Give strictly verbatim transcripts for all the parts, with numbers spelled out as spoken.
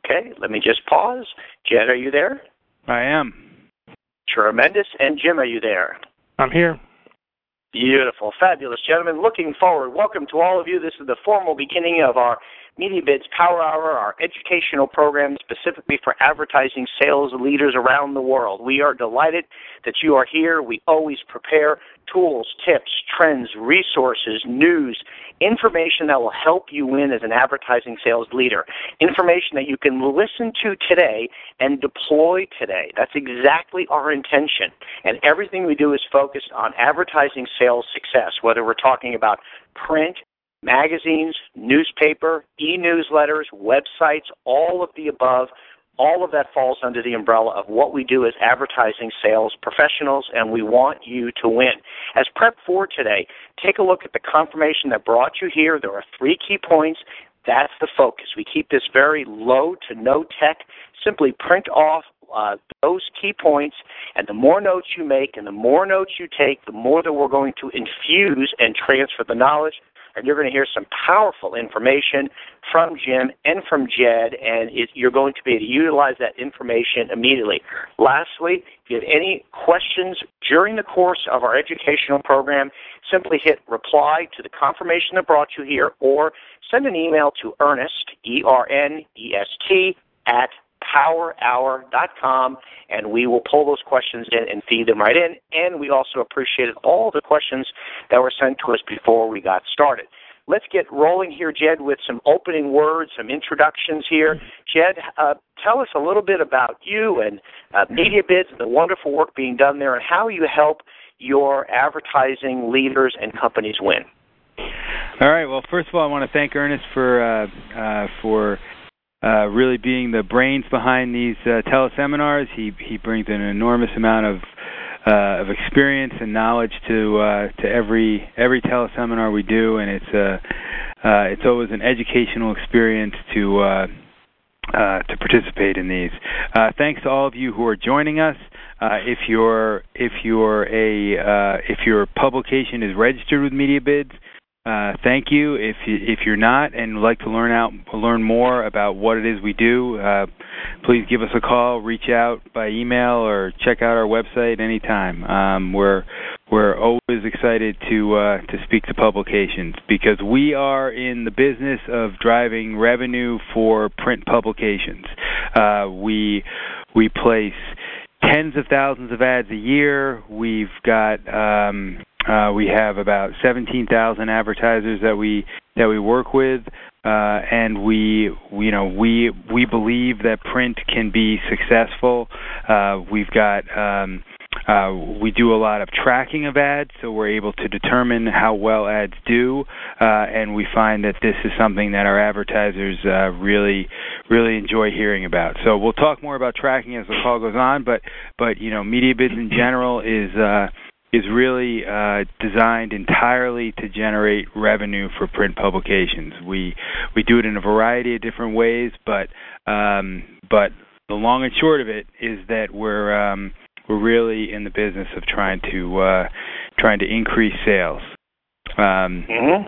Okay, let me just pause. Jed, are you there? I am. Tremendous. And Jim, are you there? I'm here. Beautiful. Fabulous. Gentlemen, looking forward. Welcome to all of you. This is the formal beginning of our MediaBids Power Hour, our educational program specifically for advertising sales leaders around the world. We are delighted that you are here. We always prepare tools, tips, trends, resources, news, information that will help you win as an advertising sales leader, information that you can listen to today and deploy today. That's exactly our intention. And everything we do is focused on advertising sales success, whether we're talking about print, magazines, newspaper, e-newsletters, websites, all of the above. All of that falls under the umbrella of what we do as advertising sales professionals, and we want you to win. As prep for today, take a look at the confirmation that brought you here. There are three key points. That's the focus. We keep this very low to no tech. Simply print off uh, those key points, and the more notes you make and the more notes you take, the more that we're going to infuse and transfer the knowledge. And you're going to hear some powerful information from Jim and from Jed, and it, you're going to be able to utilize that information immediately. Lastly, if you have any questions during the course of our educational program, simply hit reply to the confirmation that brought you here, or send an email to Ernest, E R N E S T, at power hour dot com, and we will pull those questions in and feed them right in. And we also appreciated all the questions that were sent to us before we got started. Let's get rolling here, Jed, with some opening words, some introductions here. Jed, uh, tell us a little bit about you and uh, MediaBids and the wonderful work being done there and how you help your advertising leaders and companies win. All right. Well, first of all, I want to thank Ernest for uh, uh, for Uh, really being the brains behind these uh, teleseminars. He he brings an enormous amount of uh, of experience and knowledge to uh, to every every teleseminar we do, and it's uh, uh, it's always an educational experience to uh, uh, to participate in these. Uh, thanks to all of you who are joining us. Uh, if your if your a uh, if your publication is registered with MediaBids, Uh, thank you. If you, if you're not and would like to learn out learn more about what it is we do, uh, please give us a call, reach out by email, or check out our website anytime. Um, we're we're always excited to uh, to speak to publications because we are in the business of driving revenue for print publications. Uh, we we place tens of thousands of ads a year. We've got um, Uh, we have about seventeen thousand advertisers that we that we work with, uh, and we, you know, we we believe that print can be successful. Uh, we've got um, uh, we do a lot of tracking of ads, so we're able to determine how well ads do, uh, and we find that this is something that our advertisers uh, really really enjoy hearing about. So we'll talk more about tracking as the call goes on, but but you know, MediaBids in general is. Uh, is really uh, designed entirely to generate revenue for print publications. We we do it in a variety of different ways, but um, but the long and short of it is that we're um, we're really in the business of trying to uh, trying to increase sales. Um, mm-hmm.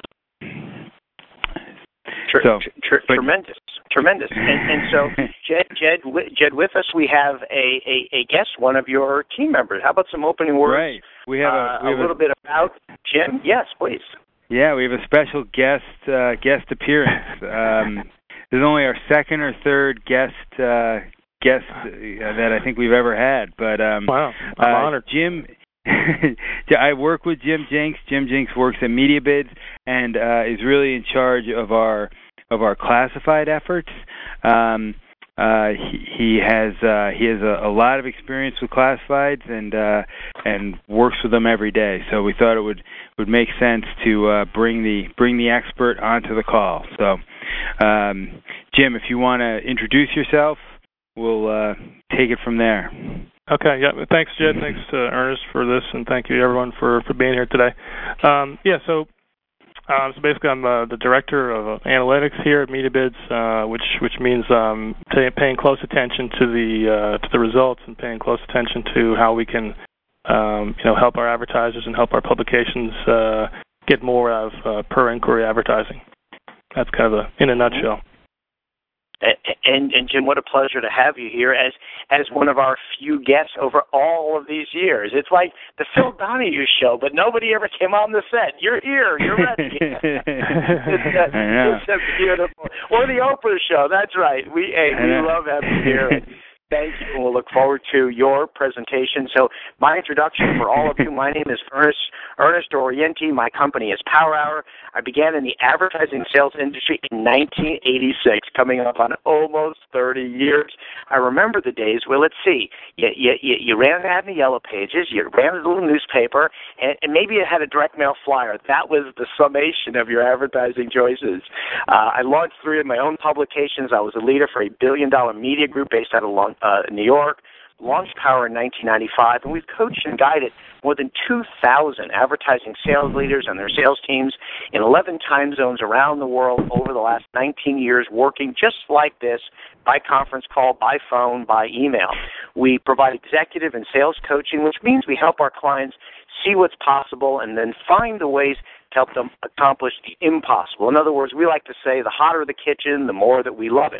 Tr- so, tr- but, tremendous, tremendous. And, and so, Jed, Jed, Jed, with us, we have a, a, a guest, one of your team members. How about some opening words? Right. We have a, uh, we have a little a, bit about Jim. Yes, please. Yeah, we have a special guest uh, guest appearance. Um, this is only our second or third guest uh, guest uh, that I think we've ever had. But um, wow, I'm uh, honored. Jim. I work with Jim Jenks. Jim Jenks works at MediaBids and uh, is really in charge of our of our classified efforts. Um, uh, he, he has uh, he has a, a lot of experience with classifieds and uh, and works with them every day. So we thought it would would make sense to uh, bring the bring the expert onto the call. So, um, Jim, if you want to introduce yourself, we'll uh, take it from there. Okay, yeah, thanks, Jed. Thanks to Ernest for this, and thank you, everyone, for, for being here today. Um, yeah, so um, so basically I'm uh, the director of uh, analytics here at MediaBids, uh, which which means um, pay, paying close attention to the uh, to the results and paying close attention to how we can um, you know help our advertisers and help our publications uh, get more out of uh, per inquiry advertising. That's kind of a, in a nutshell. And, and Jim, what a pleasure to have you here as as one of our few guests over all of these years. It's like the Phil Donahue show, but nobody ever came on the set. You're here. You're ready. it's, uh, it's uh, beautiful. Or the Oprah show. That's right. We hey, we love having you here. Thank you, and we'll look forward to your presentation. So my introduction for all of you, my name is Ernest, Ernest Orienti. My company is Power Hour. I began in the advertising sales industry in nineteen eighty-six, coming up on almost thirty years. I remember the days, well, let's see, you, you, you ran an ad in the Yellow Pages, you ran a little newspaper, and, and maybe you had a direct mail flyer. That was the summation of your advertising choices. Uh, I launched three of my own publications. I was a leader for a billion-dollar media group based out of Long Uh, New York, launched Power in nineteen ninety-five, and we've coached and guided more than two thousand advertising sales leaders and their sales teams in eleven time zones around the world over the last nineteen years, working just like this, by conference call, by phone, by email. We provide executive and sales coaching, which means we help our clients see what's possible and then find the ways to help them accomplish the impossible. In other words, we like to say the hotter the kitchen, the more that we love it.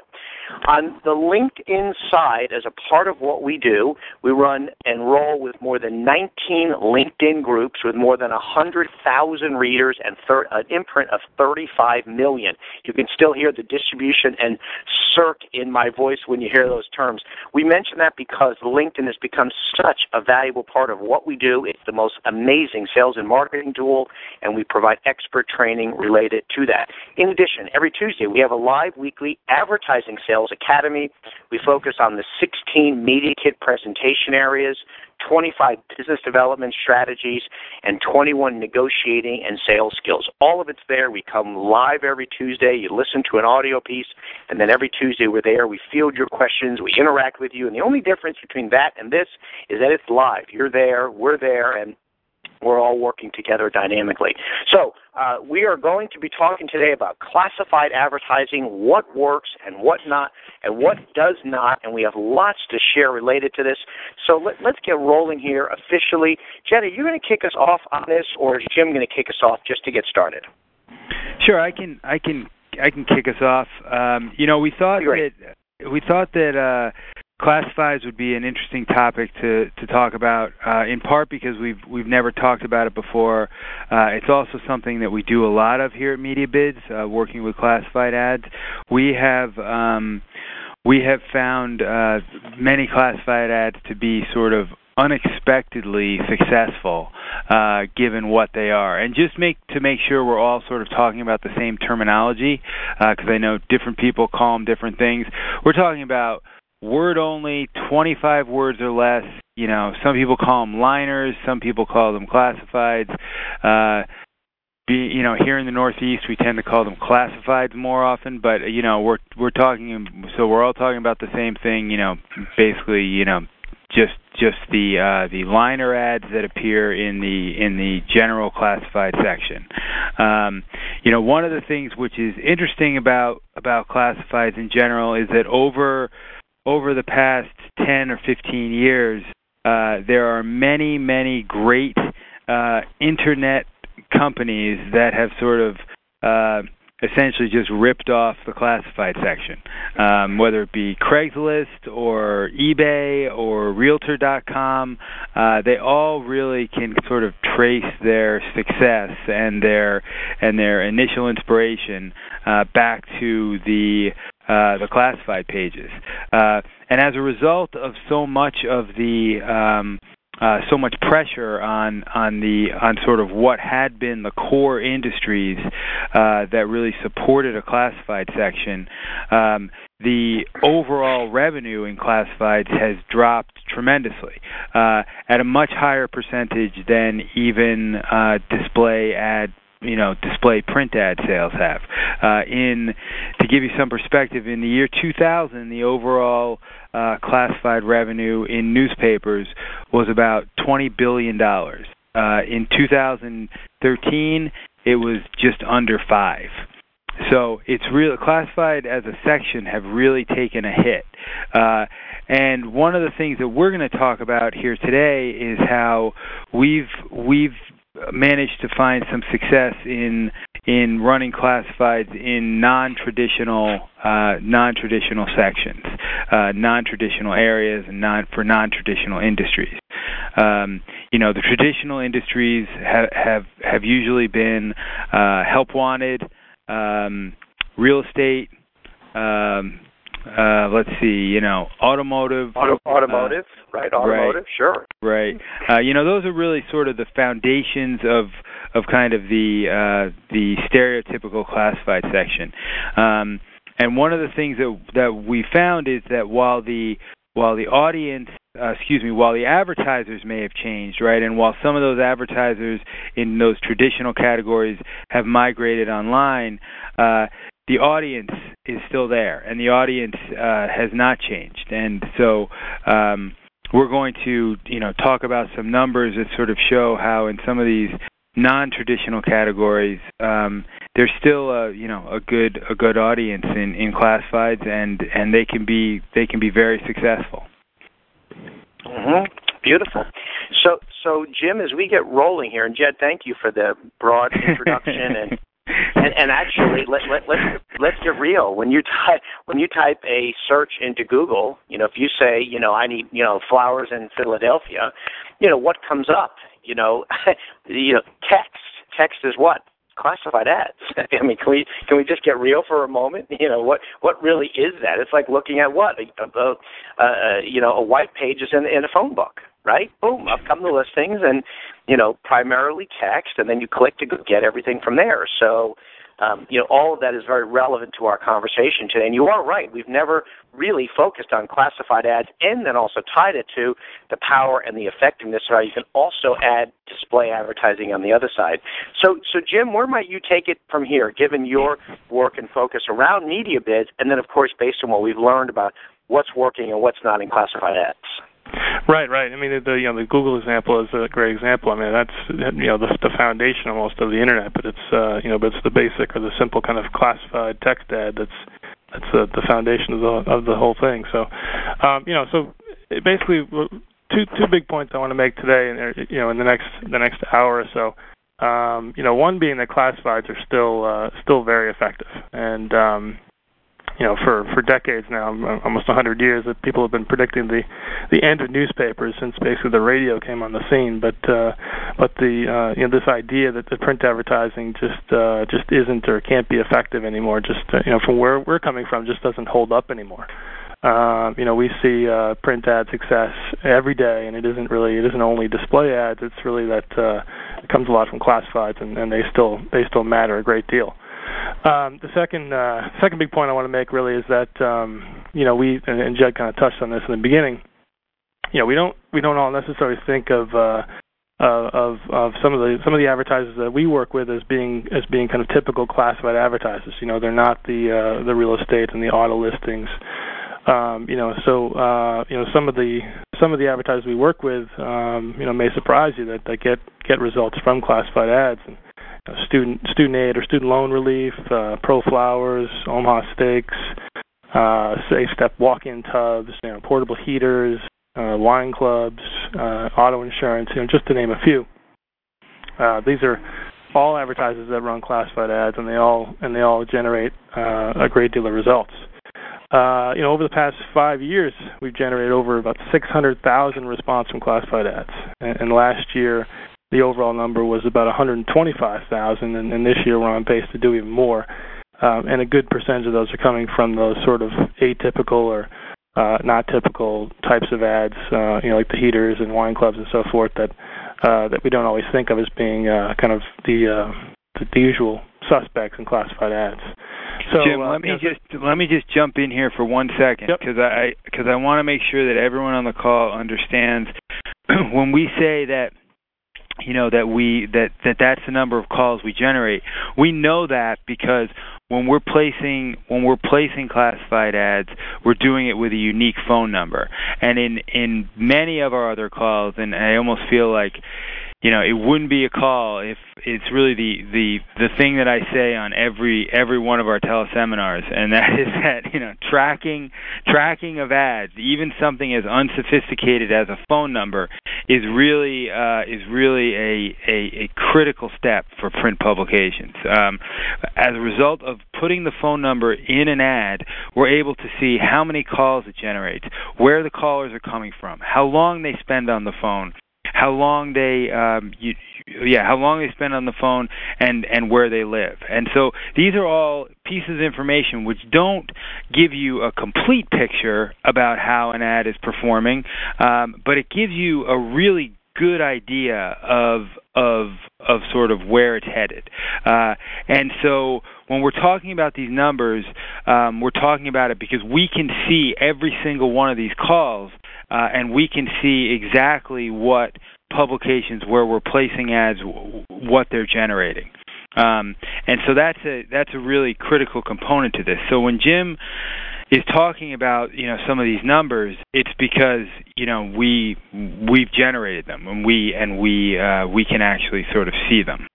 On the LinkedIn side, as a part of what we do, we run and roll with more than nineteen LinkedIn groups with more than one hundred thousand readers and thir- an imprint of thirty-five million. You can still hear the distribution and circ in my voice when you hear those terms. We mention that because LinkedIn has become such a valuable part of what we do. It's the most amazing sales and marketing tool, and we provide expert training related to that. In addition, every Tuesday we have a live weekly advertising sales academy. We focus on the sixteen Media Kit presentation areas, twenty-five business development strategies, and twenty-one negotiating and sales skills. All of it's there. We come live every Tuesday. You listen to an audio piece, and then every Tuesday we're there. We field your questions. We interact with you. And the only difference between that and this is that it's live. You're there. We're there. And we're all working together dynamically. So uh, we are going to be talking today about classified advertising, what works and what not, and what does not, and we have lots to share related to this. So let, let's get rolling here officially. Jen, are you going to kick us off on this, or is Jim going to kick us off just to get started? Sure, I can. I can. I can kick us off. Um, you know, we thought Great. that we thought that. Uh, Classifieds would be an interesting topic to, to talk about, uh, in part because we've we've never talked about it before. Uh, it's also something that we do a lot of here at MediaBids, uh, working with classified ads. We have um, we have found uh, many classified ads to be sort of unexpectedly successful, uh, given what they are. And just make to make sure we're all sort of talking about the same terminology, because uh, I know different people call them different things. We're talking about word only, twenty-five words or less. You know, some people call them liners, some people call them classifieds. Uh, be, you know, here in the Northeast, we tend to call them classifieds more often. But you know, we're we're talking, so we're all talking about the same thing. You know, basically, you know, just just the uh, the liner ads that appear in the in the general classified section. Um, you know, one of the things which is interesting about about classifieds in general is that over Over the past ten or fifteen years, uh, there are many, many great uh, internet companies that have sort of uh, essentially just ripped off the classified section, um, whether it be Craigslist or eBay or Realtor dot com. Uh, they all really can sort of trace their success and their and their initial inspiration uh, back to the Uh, the classified pages, uh, and as a result of so much of the um, uh, so much pressure on on the on sort of what had been the core industries uh, that really supported a classified section, um, the overall revenue in classifieds has dropped tremendously, uh, at a much higher percentage than even uh, display ad. you know, display print ad sales have. Uh, in to give you some perspective, in the year two thousand, the overall uh, classified revenue in newspapers was about twenty billion dollars. Uh, in two thousand thirteen, it was just under five. So it's real. Classified as a section have really taken a hit. Uh, and one of the things that we're going to talk about here today is how we've we've managed to find some success in in running classifieds in non-traditional uh, non-traditional sections, uh, non-traditional areas, and non for non-traditional industries. Um, you know, the traditional industries have have, have usually been uh, help wanted, um, real estate. Um, Uh, let's see, you know, automotive. Auto, automotive, uh, right, automotive, right, sure. Right. Uh, you know, those are really sort of the foundations of of kind of the uh, the stereotypical classified section. Um, and one of the things that that we found is that while the while the audience, uh, excuse me, while the advertisers may have changed, right, and while some of those advertisers in those traditional categories have migrated online, uh, the audience is still there, and the audience uh, has not changed. And so um, we're going to, you know, talk about some numbers that sort of show how in some of these non-traditional categories, um, there's still a, you know, a good a good audience in, in classifieds, and, and they can be they can be very successful. Mm-hmm. Beautiful. So, so Jim, as we get rolling here, and Jed, thank you for the broad introduction and. And, and actually, let, let, let's let's get real. When you type when you type a search into Google, you know, if you say, you know, I need, you know, flowers in Philadelphia, you know, what comes up? You know, you know, text. Text is what? Classified ads. I mean, can we can we just get real for a moment? You know, what what really is that? It's like looking at what? A, a, a, you know, a white pages in, in a phone book. Right? Boom, up come the listings, and, you know, primarily text, and then you click to get everything from there. So, um, you know, all of that is very relevant to our conversation today. And you are right. We've never really focused on classified ads and then also tied it to the power and the effectiveness of how you can also add display advertising on the other side. So, so Jim, where might you take it from here, given your work and focus around MediaBids, and then, of course, based on what we've learned about what's working and what's not in classified ads? Right, right. I mean, the you know the Google example is a great example. I mean, that's you know the, the foundation almost of the internet, but it's uh, you know but it's the basic or the simple kind of classified text ad that's that's uh, the foundation of the of the whole thing. So, um, you know, so basically, two two big points I want to make today, and you know, in the next the next hour or so. Um, you know, one being that classifieds are still uh, still very effective, and um, you know, for, for decades now, almost one hundred years, that people have been predicting the, the end of newspapers since basically the radio came on the scene. But uh, but the uh, you know this idea that the print advertising just uh, just isn't or can't be effective anymore, just uh, you know from where we're coming from, just doesn't hold up anymore. Uh, you know, we see uh, print ad success every day, and it isn't really it isn't only display ads. It's really that uh, it comes a lot from classifieds, and, and they still they still matter a great deal. Um, the second uh, second big point I want to make really is that um, you know we and, and Jed kind of touched on this in the beginning. You know we don't we don't all necessarily think of uh, uh, of of some of the some of the advertisers that we work with as being as being kind of typical classified advertisers. You know they're not the uh, the real estate and the auto listings. Um, you know so uh, you know some of the some of the advertisers we work with um, you know may surprise you that they get get results from classified ads. And, Student student aid or student loan relief, uh, Pro Flowers, Omaha Steaks, uh, Safe Step walk-in tubs, you know, portable heaters, uh, wine clubs, uh, auto insurance, you know, just to name a few. Uh, these are all advertisers that run classified ads, and they all and they all generate uh, a great deal of results. Uh, you know, over the past five years, we've generated over about six hundred thousand response from classified ads, and, and last year, the overall number was about one hundred twenty-five thousand, and, and this year we're on pace to do even more. Um, and a good percentage of those are coming from those sort of atypical or uh, not typical types of ads, uh, you know, like the heaters and wine clubs and so forth that uh, that we don't always think of as being uh, kind of the, uh, the the usual suspects in classified ads. So, Jim, uh, let me you know, just let me just jump in here for one second because yep. I because I want to make sure that everyone on the call understands when we say that. You know that we that, that that's the number of calls we generate. We know that because when we're placing when we're placing classified ads, we're doing it with a unique phone number. And in, in many of our other calls, and I almost feel like, you know, it wouldn't be a call if it's really the the the thing that I say on every every one of our teleseminars, and that is that, you know, tracking tracking of ads, even something as unsophisticated as a phone number, is really uh, is really a, a a critical step for print publications. Um, as a result of putting the phone number in an ad, we're able to see how many calls it generates, where the callers are coming from, how long they spend on the phone, how long they um, you, yeah how long they spend on the phone, and and where they live. And so these are all pieces of information which don't give you a complete picture about how an ad is performing, um, but it gives you a really good idea of of of sort of where it's headed. Uh, and so when we're talking about these numbers, um, we're talking about it because we can see every single one of these calls, uh, and we can see exactly what publications where we're placing ads, what they're generating. Um, and so that's a that's a really critical component to this. So when Jim is talking about, you know, some of these numbers, it's because, you know, we we've generated them, and we and we uh, we can actually sort of see them.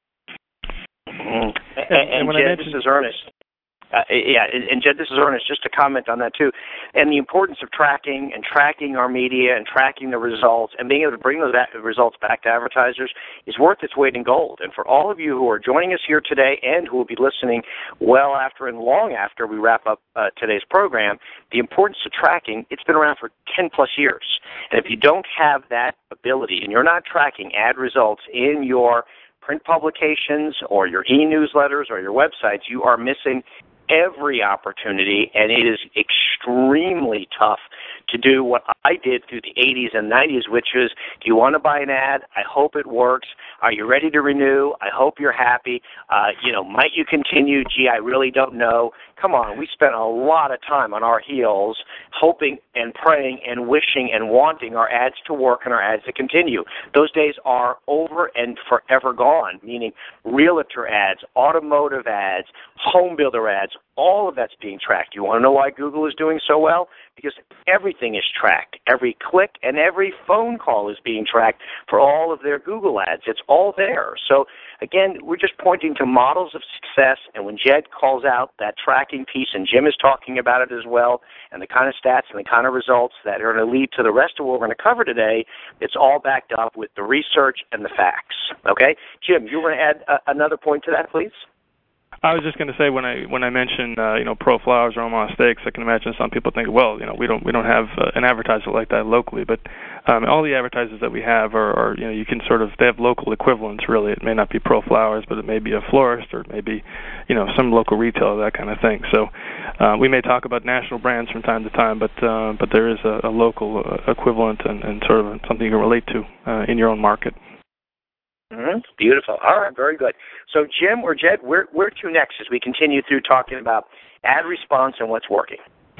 Mm-hmm. And, and, and Jed, this is Ernest. Uh, yeah, and Jed, this is Ernest, just to comment on that too, and the importance of tracking and tracking our media and tracking the results and being able to bring those results back to advertisers is worth its weight in gold. And for all of you who are joining us here today and who will be listening well after and long after we wrap up uh, today's program, the importance of tracking, it's been around for ten plus years. And if you don't have that ability and you're not tracking ad results in your print publications or your e-newsletters or your websites, you are missing every opportunity, and it is extremely tough to do what I did through the eighties and nineties, which is, do you want to buy an ad? I hope it works. Are you ready to renew? I hope you're happy. Uh, you know, might you continue? Gee, I really don't know. Come on, we spent a lot of time on our heels hoping and praying and wishing and wanting our ads to work and our ads to continue. Those days are over and forever gone, meaning realtor ads, automotive ads, home builder ads, all of that's being tracked. You want to know why Google is doing so well? Because everything is tracked. Every click and every phone call is being tracked for all of their Google ads. It's all there. So, again, we're just pointing to models of success, and when Jed calls out that tracking piece, and Jim is talking about it as well, and the kind of stats and the kind of results that are going to lead to the rest of what we're going to cover today, it's all backed up with the research and the facts. Okay? Jim, you want to add uh, another point to that, please? I was just going to say, when I when I mentioned uh, you know Pro Flowers or Omaha Steaks, I can imagine some people think, well, you know we don't we don't have uh, an advertiser like that locally, but um, all the advertisers that we have are, are you know you can sort of they have local equivalents. Really, it may not be Pro Flowers, but it may be a florist or maybe you know some local retailer, that kind of thing. So uh, we may talk about national brands from time to time, but uh, but there is a, a local uh, equivalent and, and sort of something you can relate to uh, in your own market. Mm-hmm. Beautiful. All right, very good. So, Jim or Jed, where where to next as we continue through talking about ad response and what's working?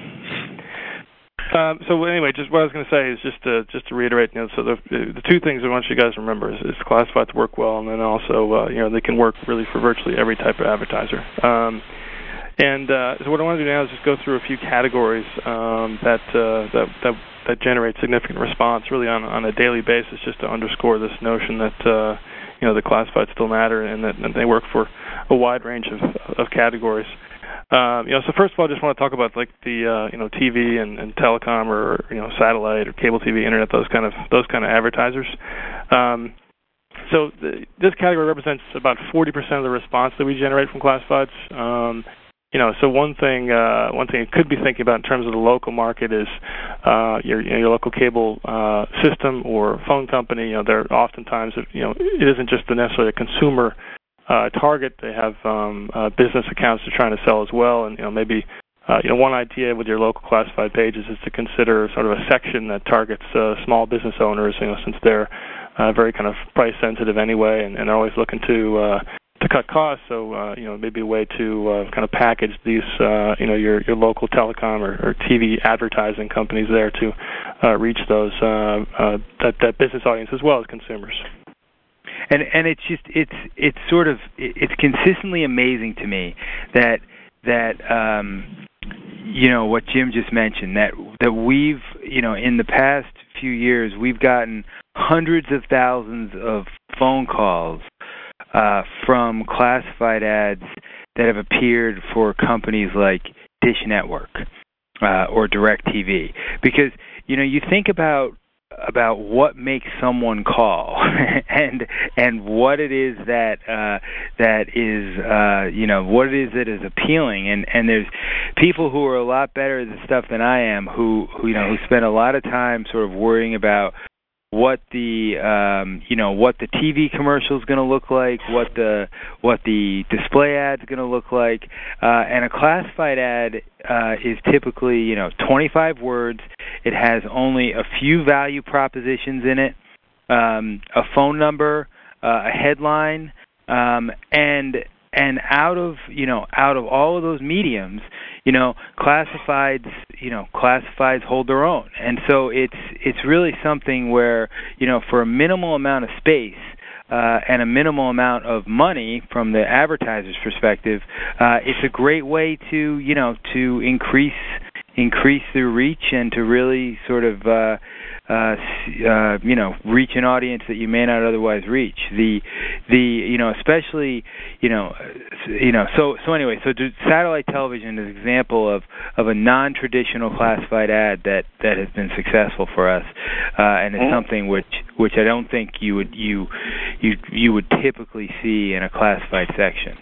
Um, so anyway, just what I was going to say is just to just to reiterate. You know, so the the two things I want you guys to remember is, is classifieds work well, and then also uh, you know they can work really for virtually every type of advertiser. Um, and uh, so what I want to do now is just go through a few categories um, that, uh, that that that generate significant response really on on a daily basis, just to underscore this notion that. Uh, You know, the classifieds still matter, and that and they work for a wide range of of categories. Um, you know, so first of all, I just want to talk about like the uh, you know T V and, and telecom, or you know satellite or cable T V, internet, those kind of those kind of advertisers. Um, so the, this category represents about forty percent of the response that we generate from classifieds. Um, You know, so one thing, uh, one thing you could be thinking about in terms of the local market is uh, your you know, your local cable uh, system or phone company. You know, they're oftentimes, you know, it isn't just the necessarily a consumer uh, target. They have um, uh, business accounts they're trying to sell as well. And you know, maybe uh, you know, one idea with your local classified pages is to consider sort of a section that targets uh, small business owners. You know, since they're uh, very kind of price sensitive anyway, and, and are always looking to uh, to cut costs, so uh, you know maybe a way to uh, kind of package these uh, you know your your local telecom or, or T V advertising companies there to uh, reach those uh, uh, that that business audience as well as consumers. And and it's just it's it's sort of it's consistently amazing to me that that um, you know what Jim just mentioned, that that we've you know in the past few years we've gotten hundreds of thousands of phone calls uh, from classified ads that have appeared for companies like Dish Network uh, or DirecTV, because you know you think about about what makes someone call and and what it is that uh, that is uh, you know what it is that is appealing, and, and there's people who are a lot better at this stuff than I am who, who you know who spend a lot of time sort of worrying about what the um, you know what the T V commercial is going to look like, what the what the display ad is going to look like, uh, and a classified ad uh, is typically you know twenty-five words. It has only a few value propositions in it, um, a phone number, uh, a headline, um, and and out of you know out of all of those mediums, you know classifieds you know classifieds hold their own, and so it's it's really something where you know for a minimal amount of space uh, and a minimal amount of money from the advertiser's perspective, uh, it's a great way to you know to increase increase their reach and to really sort of uh, uh, uh, you know reach an audience that you may not otherwise reach. The the you know especially you know you know so so anyway so satellite television is an example of, of a non-traditional classified ad that, that has been successful for us, uh, and it's something which which I don't think you would you you you would typically see in a classified section.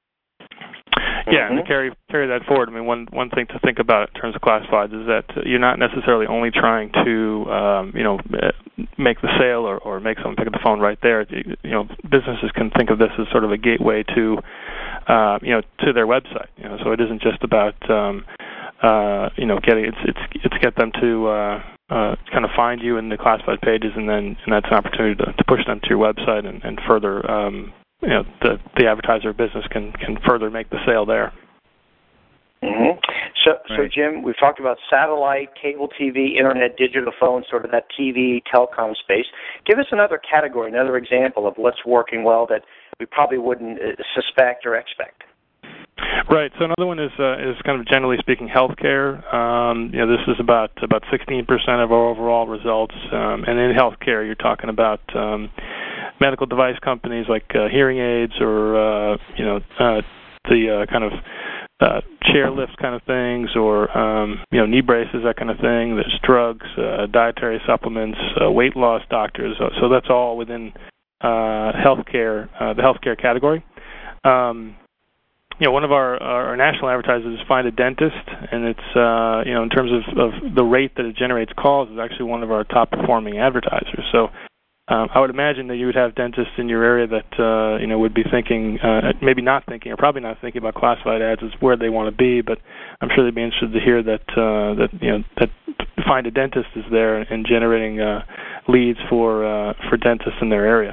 Yeah, and to carry carry that forward, I mean, one one thing to think about in terms of classifieds is that you're not necessarily only trying to, um, you know, make the sale or, or make someone pick up the phone right there. You know, businesses can think of this as sort of a gateway to, uh, you know, to their website. You know, so it isn't just about, um, uh, you know, getting it's it's it's get them to uh, uh, kind of find you in the classified pages, and then and that's an opportunity to, to push them to your website and, and further. Um, you know, the, the advertiser business can, can further make the sale there. Mm-hmm. So, right. so Jim, we've talked about satellite, cable T V, internet, digital phone, sort of that T V, telecom space. Give us another category, another example of what's working well that we probably wouldn't uh, suspect or expect. Right. So another one is uh, is kind of generally speaking healthcare. Um, you know, this is about about sixteen percent of our overall results, um, and in healthcare, you're talking about um, medical device companies like uh, hearing aids or uh, you know uh, the uh, kind of uh, chair lift kind of things, or um, you know knee braces, that kind of thing. There's drugs, uh, dietary supplements, uh, weight loss doctors. So, so that's all within uh, healthcare, uh, the healthcare category. Um, You know, one of our, our national advertisers is Find a Dentist, and it's, uh, you know, in terms of, of the rate that it generates calls, is actually one of our top-performing advertisers. So um, I would imagine that you would have dentists in your area that, uh, you know, would be thinking, uh, maybe not thinking, or probably not thinking about classified ads as where they want to be, but I'm sure they'd be interested to hear that, uh, that you know, that Find a Dentist is there and generating uh, leads for uh, for dentists in their area.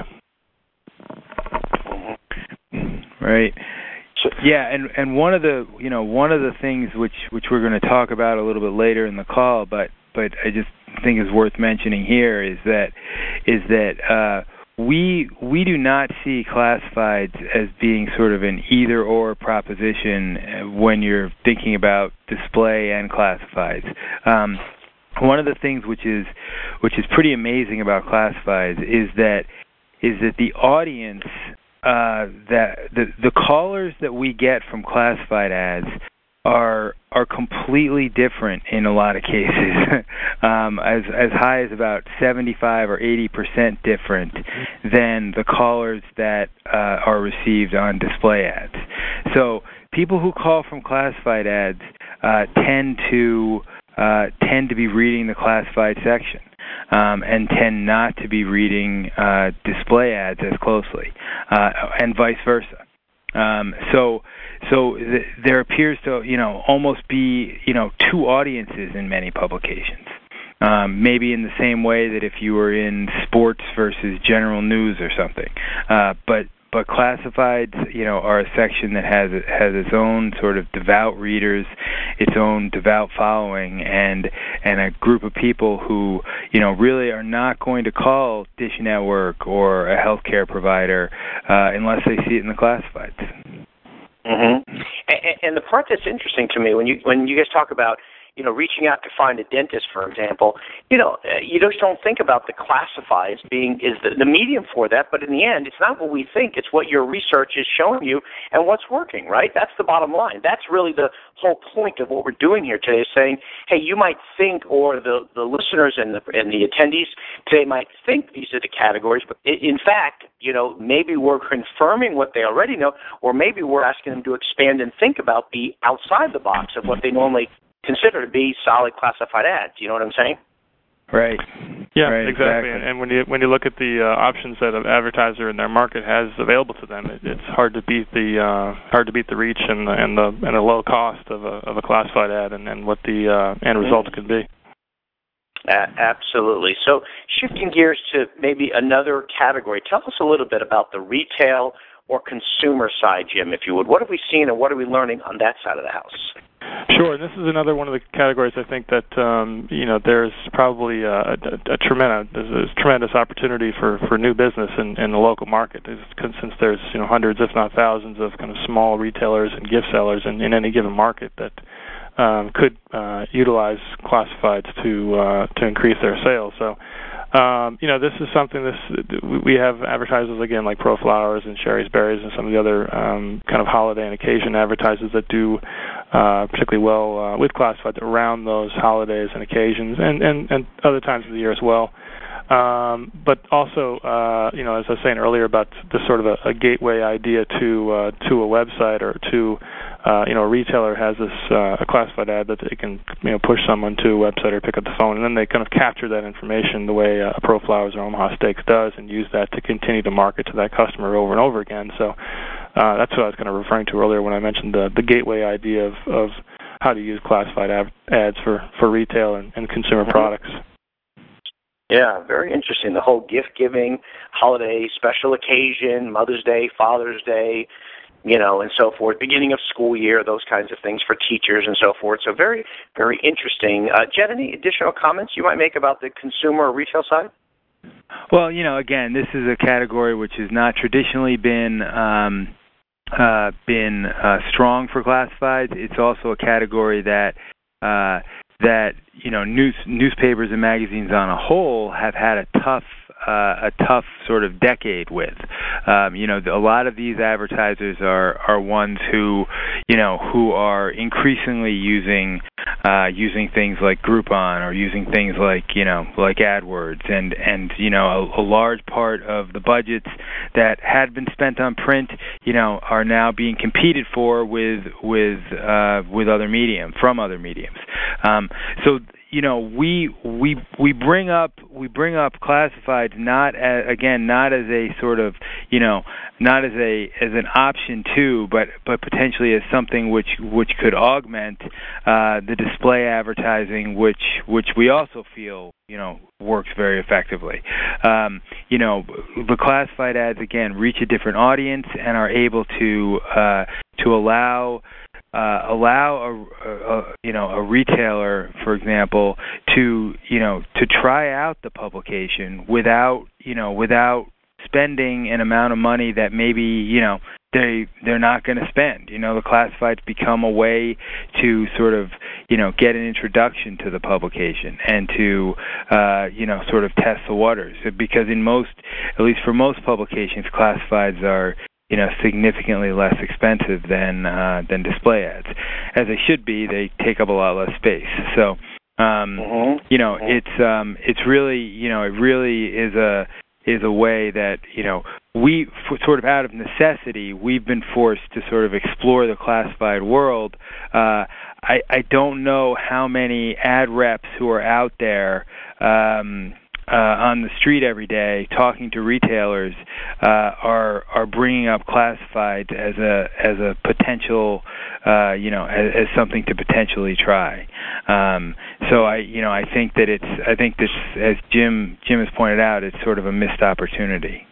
Right. Yeah, and and one of the you know one of the things which which we're going to talk about a little bit later in the call, but but I just think is worth mentioning here is that is that uh, we we do not see classifieds as being sort of an either or proposition when you're thinking about display and classifieds. Um, one of the things which is which is pretty amazing about classifieds is that is that the audience. Uh, that the the callers that we get from classified ads are are completely different in a lot of cases, um, as as high as about seventy-five or eighty percent different than the callers that uh, are received on display ads. So people who call from classified ads uh, tend to uh, tend to be reading the classified section. Um, and tend not to be reading uh, display ads as closely, uh, and vice versa. Um, so, so th- there appears to, you know, almost be, you know, two audiences in many publications. Um, maybe in the same way that if you were in sports versus general news or something, uh, but. But classifieds, you know, are a section that has has its own sort of devout readers, its own devout following, and and a group of people who, you know, really are not going to call Dish Network or a healthcare provider uh, unless they see it in the classifieds. Mm-hmm. And, and the part that's interesting to me when you when you guys talk about, you know, reaching out to find a dentist, for example, you know, you just don't think about the classifieds being is the, the medium for that. But in the end, it's not what we think; it's what your research is showing you and what's working. Right? That's the bottom line. That's really the whole point of what we're doing here today. Is saying, hey, you might think, or the the listeners and the and the attendees today might think these are the categories, but in fact, you know, maybe we're confirming what they already know, or maybe we're asking them to expand and think about the outside the box of what they normally consider to be solid classified ads. You know what I'm saying? Right. Yeah, right, exactly. exactly. And, and when you when you look at the uh, options that an advertiser in their market has available to them, it, it's hard to beat the uh, hard to beat the reach and the and the and the low cost of a of a classified ad, and, and what the uh, end result mm-hmm. can be. Uh, absolutely. So shifting gears to maybe another category, tell us a little bit about the retail or consumer side, Jim, if you would. What have we seen and what are we learning on that side of the house? Sure, and this is another one of the categories I think that um, you know there's probably a, a, a tremendous there's a tremendous opportunity for, for new business in, in the local market. Since there's you know hundreds, if not thousands, of kind of small retailers and gift sellers in, in any given market that um, could uh, utilize classifieds to uh, to increase their sales. So. Um, you know, this is something. This we have advertisers again like ProFlowers and Sherry's Berries and some of the other um, kind of holiday and occasion advertisers that do uh, particularly well uh, with classifieds around those holidays and occasions, and, and, and other times of the year as well. Um, but also, uh, you know, as I was saying earlier about this sort of a, a gateway idea to uh, to a website or to Uh, you know, a retailer has this uh, a classified ad that they can, you know, push someone to a website or pick up the phone, and then they kind of capture that information the way uh, ProFlowers or Omaha Steaks does, and use that to continue to market to that customer over and over again. So uh, that's what I was kind of referring to earlier when I mentioned the, the gateway idea of, of how to use classified ad, ads for, for retail and, and consumer products. Yeah, very interesting. The whole gift giving, holiday, special occasion, Mother's Day, Father's Day, you know, and so forth, beginning of school year, those kinds of things for teachers and so forth. So very, very interesting. Uh, Jed, any additional comments you might make about the consumer or retail side? Well, you know, again, this is a category which has not traditionally been um, uh, been uh, strong for classifieds. It's also a category that uh, that you know news newspapers and magazines on a whole have had a tough Uh, a tough sort of decade with. Um, you know, a lot of these advertisers are, are ones who, you know, who are increasingly using uh, using things like Groupon or using things like, you know, like AdWords, and and you know, a, a large part of the budgets that had been spent on print, you know, are now being competed for with with uh, with other medium from other mediums. Um, so. You know, we we we bring up we bring up classifieds not as, again not as a sort of you know not as a as an option too, but but potentially as something which which could augment uh, the display advertising, which which we also feel you know works very effectively. Um, you know, the classified ads again reach a different audience and are able to uh, to allow. Uh, allow a, a you know a retailer, for example, to you know to try out the publication without you know without spending an amount of money that maybe you know they they're not going to spend. You know, the classifieds become a way to sort of you know get an introduction to the publication and to uh, you know sort of test the waters, because in most, at least for most publications, classifieds are you know, significantly less expensive than uh, than display ads. As they should be, they take up a lot less space. So, um, mm-hmm. you know, mm-hmm. it's um, it's really, you know, it really is a is a way that you know we f- sort of out of necessity we've been forced to sort of explore the classified world. Uh, I I don't know how many ad reps who are out there. Um, Uh, on the street every day, talking to retailers, uh, are are bringing up classifieds as a as a potential, uh, you know, as, as something to potentially try. Um, so I, you know, I think that it's I think this, as Jim Jim has pointed out, it's sort of a missed opportunity.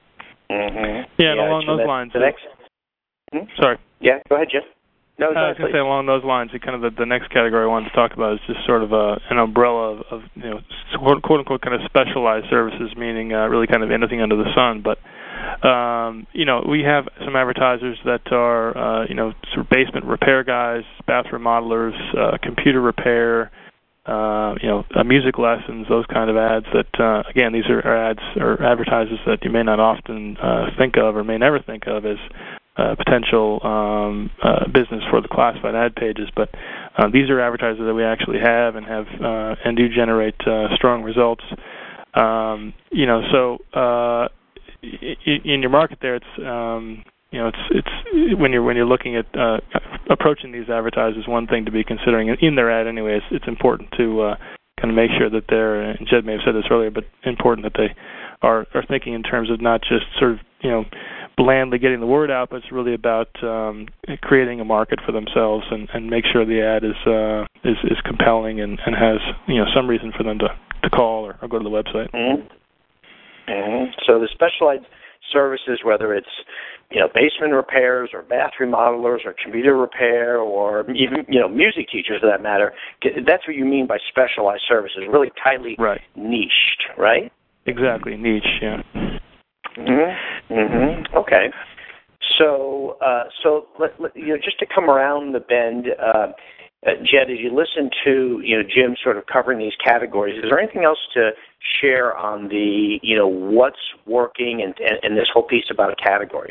Mm-hmm. Yeah, and yeah, along those lines. The next, hmm? Sorry. Yeah, go ahead, Jim. No, uh, I was going to say along those lines, kind of the, the next category I wanted to talk about is just sort of a, an umbrella of, of you know quote, quote unquote kind of specialized services, meaning uh, really kind of anything under the sun. But um, you know, we have some advertisers that are, uh, you know, sort of basement repair guys, bathroom modelers, uh, computer repair, uh, you know, uh, music lessons, those kind of ads that, uh, again, these are, are ads or advertisers that you may not often uh, think of or may never think of as uh, potential um, uh, business for the classified ad pages. But uh, these are advertisers that we actually have and have uh, and do generate uh, strong results. Um, you know, so uh, in your market there, it's um, you know, it's it's when you're when you're looking at uh, approaching these advertisers, one thing to be considering in their ad anyway is it's important to uh, kind of make sure that they're, and Jed may have said this earlier, but important that they are are thinking in terms of not just sort of, you know, blandly getting the word out, but it's really about um, creating a market for themselves and, and make sure the ad is uh, is, is compelling and, and has, you know, some reason for them to, to call or, or go to the website. Mm-hmm. Mm-hmm. So the specialized services, whether it's, you know, basement repairs or bathroom modelers or computer repair or even, you know, music teachers for that matter, that's what you mean by specialized services, really tightly right. niched, right? Exactly, niche, yeah. Mm-hmm. Mm-hmm. Okay. So, uh, so let, let, you know, just to come around the bend, uh, uh, Jed, as you listen to, you know, Jim sort of covering these categories, is there anything else to share on the, you know, what's working and, and, and this whole piece about categories?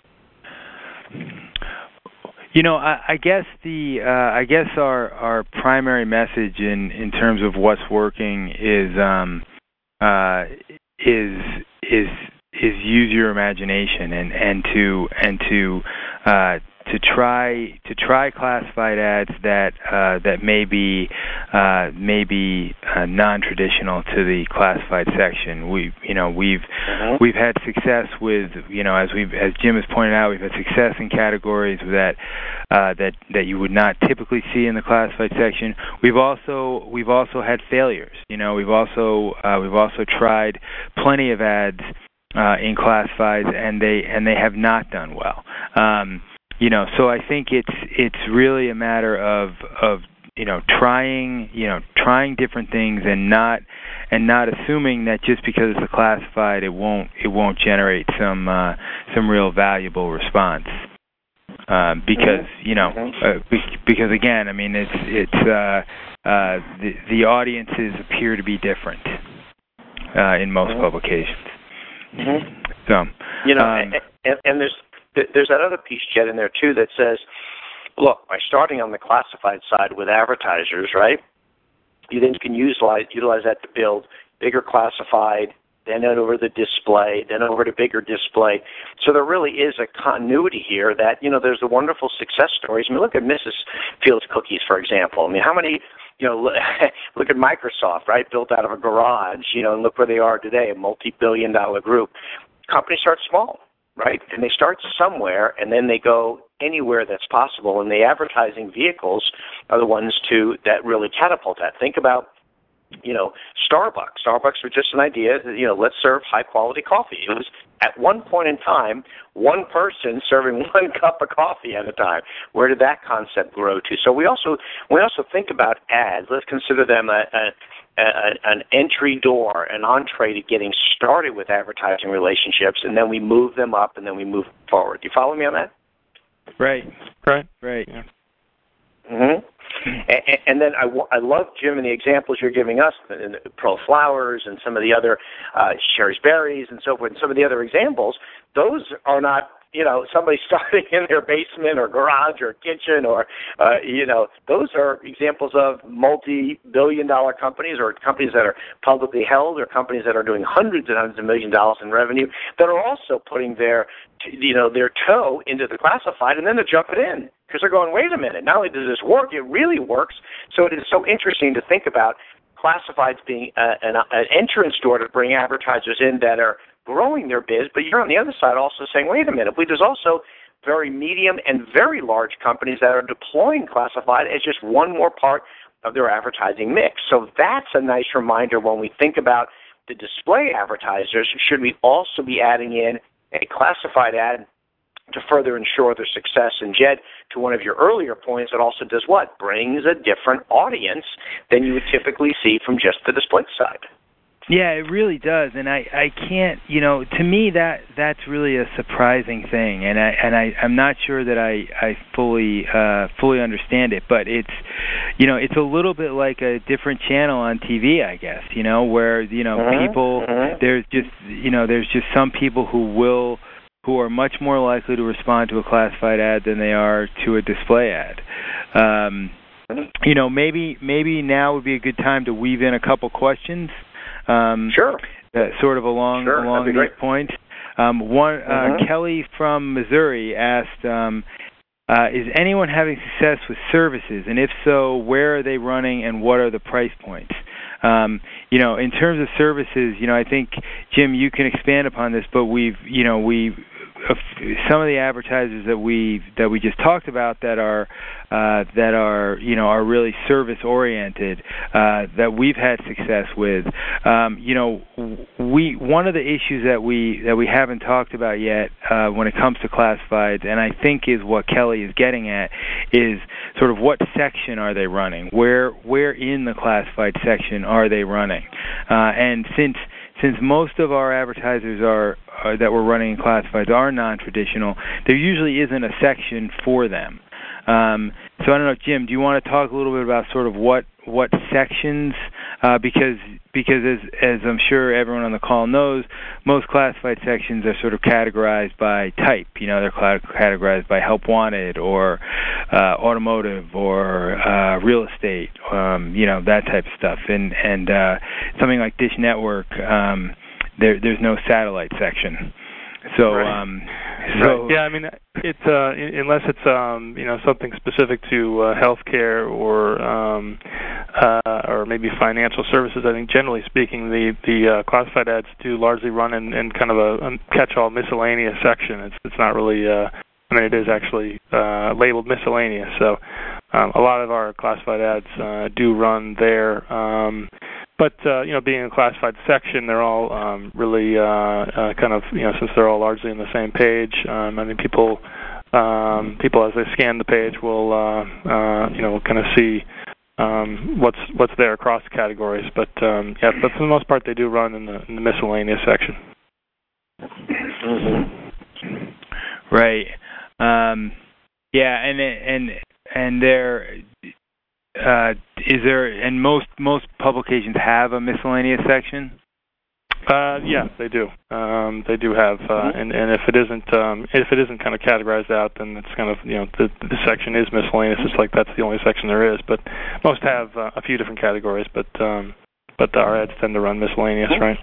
You know, I, I guess the uh, I guess our, our primary message in, in terms of what's working is um, uh, is is is use your imagination and, and to and to uh, to try to try classified ads that uh, that may be uh, may be uh, non-traditional to the classified section. We you know we've mm-hmm. we've had success with, you know, as we as Jim has pointed out, we've had success in categories that uh, that that you would not typically see in the classified section. We've also we've also had failures. You know, we've also uh, we've also tried plenty of ads uh, in classifieds, and they and they have not done well. Um, You know, so I think it's it's really a matter of of you know trying you know trying different things and not and not assuming that just because it's a classified it won't it won't generate some uh, some real valuable response. Uh, because you know uh, because again, I mean it's it's uh, uh, the the audiences appear to be different uh, in most mm-hmm. publications. Mm-hmm. So you know, um, and, and there's. There's that other piece, Jed, in there, too, that says, look, by starting on the classified side with advertisers, right, you then can utilize, utilize that to build bigger classified, then over the display, then over to bigger display. So there really is a continuity here that, you know, there's the wonderful success stories. I mean, look at Missus Fields Cookies, for example. I mean, how many, you know, look at Microsoft, right, built out of a garage, you know, and look where they are today, a multi-billion dollar group. Companies start small. Right, and they start somewhere, and then they go anywhere that's possible. And the advertising vehicles are the ones to that really catapult that. Think about, you know, Starbucks. Starbucks was just an idea. You know, let's serve high quality coffee. It was at one point in time one person serving one cup of coffee at a time. Where did that concept grow to? So we also we also think about ads. Let's consider them a, a A, an entry door, an entree to getting started with advertising relationships, and then we move them up, and then we move forward. Do you follow me on that? Right, right, right. Yeah. Mm-hmm. And, and then I, I love, Jim, and the examples you're giving us, the Pearl Flowers and some of the other uh, Sherry's Berries and so forth, and some of the other examples. Those are not, you know, somebody starting in their basement or garage or kitchen or, uh, you know, those are examples of multi-billion dollar companies or companies that are publicly held or companies that are doing hundreds and hundreds of million dollars in revenue that are also putting their, you know, their toe into the classified, and then they're jumping in because they're going, wait a minute, not only does this work, it really works. So it is so interesting to think about classifieds being a, an, an entrance door to bring advertisers in that are growing their biz, but you're on the other side also saying, wait a minute, there's also very medium and very large companies that are deploying classified as just one more part of their advertising mix. So that's a nice reminder when we think about the display advertisers, should we also be adding in a classified ad to further ensure their success? And Jed, to one of your earlier points, it also does what? Brings a different audience than you would typically see from just the display side. Yeah, it really does, and I, I can't, you know, to me that that's really a surprising thing, and I and I I'm not sure that I I fully uh, fully understand it, but it's, you know, it's a little bit like a different channel on T V, I guess, you know, where you know mm-hmm. people mm-hmm. there's just you know there's just some people who will who are much more likely to respond to a classified ad than they are to a display ad. Um, you know, maybe maybe now would be a good time to weave in a couple questions. Um, sure. Uh, sort of along sure. along these points. Um, one uh, mm-hmm. Kelly from Missouri asked, um, uh, "Is anyone having success with services, and if so, where are they running, and what are the price points?" Um, you know, in terms of services, you know, I think Jim, you can expand upon this, but we've, you know, we some of the advertisers that we that we just talked about that are uh, that are you know are really service oriented uh, that we've had success with. Um, you know, we one of the issues that we that we haven't talked about yet uh, when it comes to classifieds, and I think is what Kelly is getting at, is sort of what section are they running? Where where in the classified section are they running? Uh, and since Since most of our advertisers are uh, that we're running in classifieds are non-traditional, there usually isn't a section for them. Um, so I don't know, Jim, do you want to talk a little bit about sort of what what sections? Uh, because because as as I'm sure everyone on the call knows, most classified sections are sort of categorized by type. You know, they're categorized by help wanted or uh, automotive or uh, real estate. Um, you know, that type of stuff. And and uh, something like Dish Network, um, there there's no satellite section. So, right. um, so right. yeah, I mean, it's uh, unless it's um, you know something specific to uh, healthcare or um, uh, or maybe financial services. I think generally speaking, the the uh, classified ads do largely run in, in kind of a, a catch-all miscellaneous section. It's it's not really. Uh, I mean, it is actually uh, labeled miscellaneous. So, um, a lot of our classified ads uh, do run there. Um, But, uh, you know, being in a classified section, they're all um, really uh, uh, kind of, you know, since they're all largely on the same page, um, I mean, people, um, people as they scan the page will, uh, uh, you know, kind of see um, what's what's there across the categories. But, um, yeah, but for the most part, they do run in the, in the miscellaneous section. Mm-hmm. Right. Um, yeah, and and and they're... Uh, is there, and most most publications have a miscellaneous section? Uh, yeah, they do. Um, they do have, uh, and and if it isn't um, if it isn't kind of categorized out, then it's kind of you know the the section is miscellaneous. It's like that's the only section there is. But most have uh, a few different categories. But um, but our ads tend to run miscellaneous, right?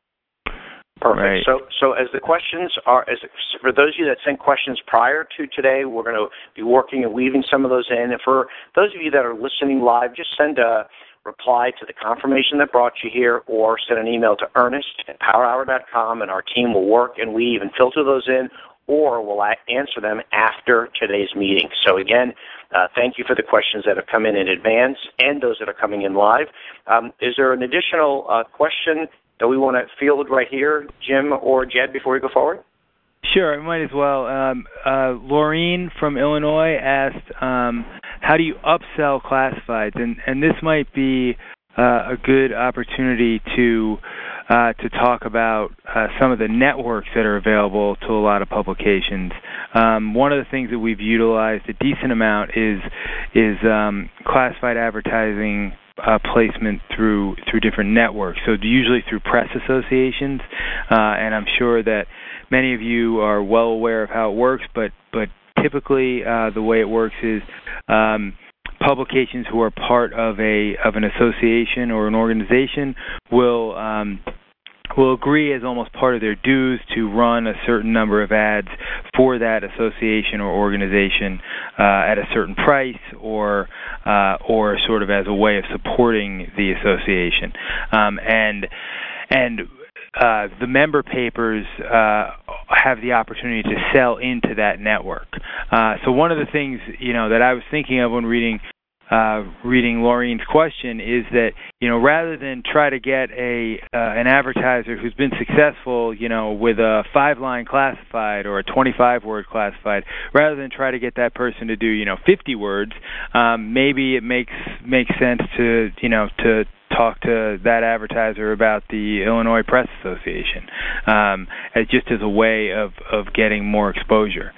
Perfect. Right. So, so as the questions are, as for those of you that sent questions prior to today, we're going to be working and weaving some of those in. And for those of you that are listening live, just send a reply to the confirmation that brought you here, or send an email to Ernest at power hour dot com, and our team will work and weave and filter those in, or we'll answer them after today's meeting. So again, uh, thank you for the questions that have come in in advance and those that are coming in live. Um, is there an additional uh, question that we want to field right here, Jim or Jed, before we go forward? Sure, I might as well. Um, uh, Laureen from Illinois asked, um, how do you upsell classifieds? And, and this might be uh, a good opportunity to uh, to talk about uh, some of the networks that are available to a lot of publications. Um, one of the things that we've utilized a decent amount is is um, classified advertising Uh, placement through through different networks, so usually through press associations, uh, and I'm sure that many of you are well aware of how it works, but but typically uh, the way it works is um, publications who are part of a of an association or an organization will um, will agree as almost part of their dues to run a certain number of ads for that association or organization uh, at a certain price, or uh, or sort of as a way of supporting the association. Um, and and uh, the member papers uh, have the opportunity to sell into that network. Uh, so one of the things you know that I was thinking of when reading. Uh, reading Laureen's question is that, you know, rather than try to get a uh, an advertiser who's been successful, you know, with a five-line classified or a twenty-five word classified, rather than try to get that person to do, you know, fifty words, um, maybe it makes makes sense to, you know, to talk to that advertiser about the Illinois Press Association, um, as just as a way of, of getting more exposure.